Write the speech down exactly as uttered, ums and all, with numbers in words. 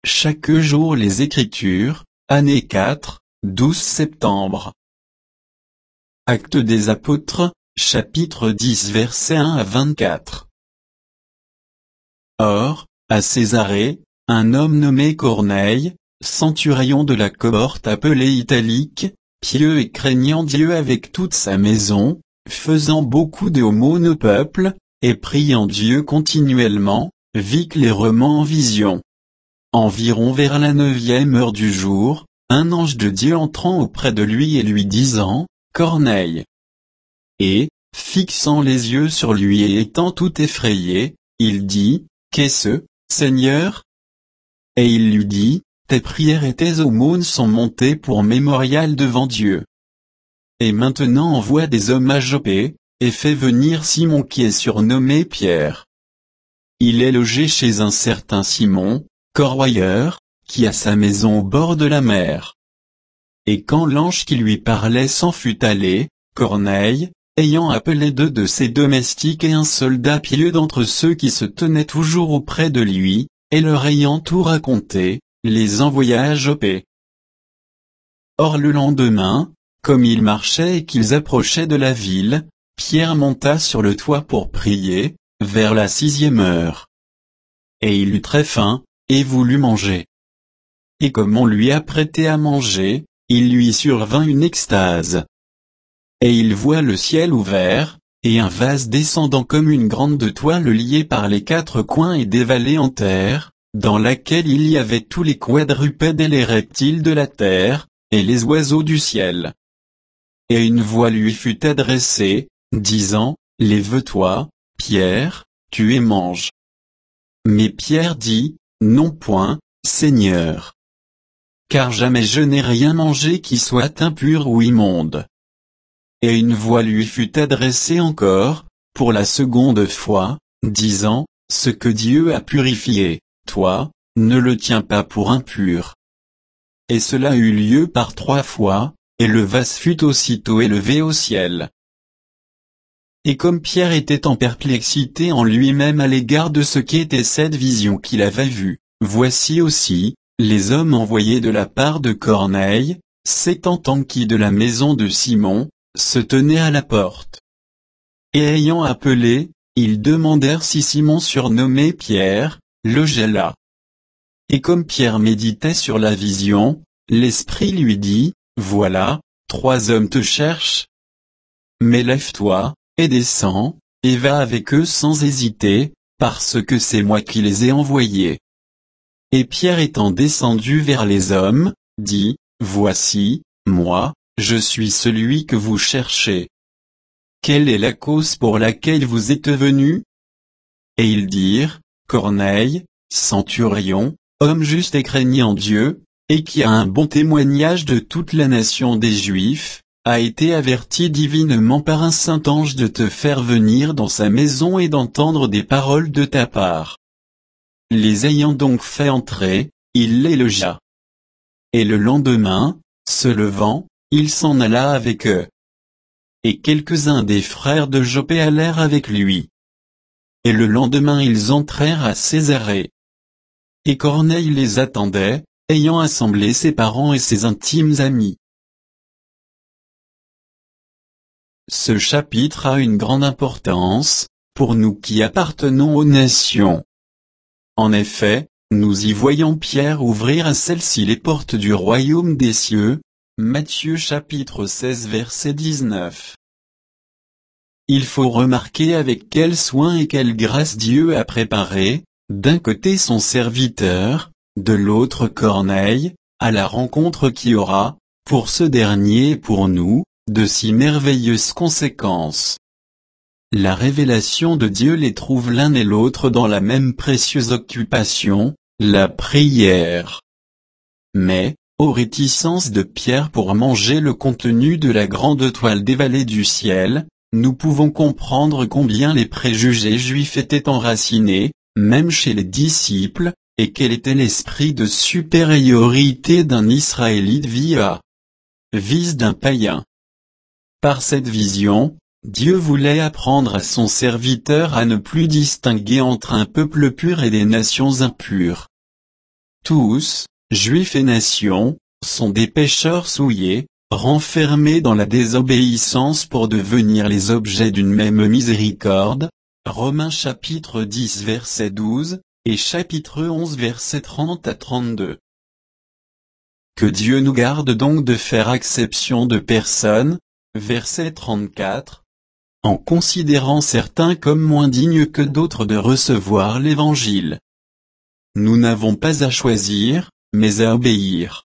chaque jour les Écritures, année quatre, douze septembre. Actes des Apôtres, chapitre dix versets un à vingt-quatre. Or, à Césarée, un homme nommé Corneille, centurion de la cohorte appelée Italique, pieux et craignant Dieu avec toute sa maison, faisant beaucoup d'aumônes au peuple, et priant Dieu continuellement, vit clairement en vision. Environ vers la neuvième heure du jour, un ange de Dieu entrant auprès de lui et lui disant, « Corneille !» Et, fixant les yeux sur lui et étant tout effrayé, il dit, « Qu'est-ce, Seigneur ?» Et il lui dit, « Tes prières et tes aumônes sont montées pour mémorial devant Dieu. Et maintenant envoie des hommes à Joppé, et fais venir Simon qui est surnommé Pierre. Il est logé chez un certain Simon, corroyeur, qui a sa maison au bord de la mer. » Et quand l'ange qui lui parlait s'en fut allé, Corneille, ayant appelé deux de ses domestiques et un soldat pieux d'entre ceux qui se tenaient toujours auprès de lui, et leur ayant tout raconté, les envoya à Joppé. Or le lendemain, comme ils marchaient et qu'ils approchaient de la ville, Pierre monta sur le toit pour prier, vers la sixième heure. Et il eut très faim, et voulut manger. Et comme on lui apprêtait à manger, il lui survint une extase. Et il voit le ciel ouvert, et un vase descendant comme une grande toile liée par les quatre coins et dévalée en terre, dans laquelle il y avait tous les quadrupèdes et les reptiles de la terre, et les oiseaux du ciel. Et une voix lui fut adressée, disant, « Lève-toi, Pierre, tue et mange. » Mais Pierre dit, « Non point, Seigneur. Car jamais je n'ai rien mangé qui soit impur ou immonde. » Et une voix lui fut adressée encore, pour la seconde fois, disant, « Ce que Dieu a purifié, toi, ne le tiens pas pour impur. » Et cela eut lieu par trois fois, et le vase fut aussitôt élevé au ciel. Et comme Pierre était en perplexité en lui-même à l'égard de ce qu'était cette vision qu'il avait vue, voici aussi, les hommes envoyés de la part de Corneille, s'étant enquis de la maison de Simon, se tenaient à la porte. Et ayant appelé, ils demandèrent si Simon surnommé Pierre, logeait là. Et comme Pierre méditait sur la vision, l'Esprit lui dit, « Voilà, trois hommes te cherchent. Mais lève-toi, et descends, et va avec eux sans hésiter, parce que c'est moi qui les ai envoyés. » Et Pierre étant descendu vers les hommes, dit, « Voici, moi, je suis celui que vous cherchez. Quelle est la cause pour laquelle vous êtes venus ?» Et ils dirent, « Corneille, centurion, homme juste et craignant Dieu, et qui a un bon témoignage de toute la nation des Juifs, a été averti divinement par un saint ange de te faire venir dans sa maison et d'entendre des paroles de ta part. » Les ayant donc fait entrer, il les logea. Et le lendemain, se levant, il s'en alla avec eux. Et quelques-uns des frères de Joppé allèrent avec lui. Et le lendemain ils entrèrent à Césarée. Et Corneille les attendait, ayant assemblé ses parents et ses intimes amis. Ce chapitre a une grande importance, pour nous qui appartenons aux nations. En effet, nous y voyons Pierre ouvrir à celle-ci les portes du royaume des cieux, Matthieu chapitre seize verset dix-neuf. Il faut remarquer avec quel soin et quelle grâce Dieu a préparé, d'un côté son serviteur, de l'autre Corneille, à la rencontre qui aura, pour ce dernier et pour nous, de si merveilleuses conséquences. La révélation de Dieu les trouve l'un et l'autre dans la même précieuse occupation, la prière. Mais, aux réticences de Pierre pour manger le contenu de la grande toile dévalée du ciel, nous pouvons comprendre combien les préjugés juifs étaient enracinés, même chez les disciples, et quel était l'esprit de supériorité d'un Israélite vis-à-vis d'un païen. Par cette vision, Dieu voulait apprendre à son serviteur à ne plus distinguer entre un peuple pur et des nations impures. Tous, Juifs et nations, sont des pécheurs souillés, renfermés dans la désobéissance pour devenir les objets d'une même miséricorde. Romains chapitre dix verset douze, et chapitre onze verset trente à trente-deux. Que Dieu nous garde donc de faire acception de personne, verset trente-quatre, en considérant certains comme moins dignes que d'autres de recevoir l'Évangile. Nous n'avons pas à choisir, mais à obéir.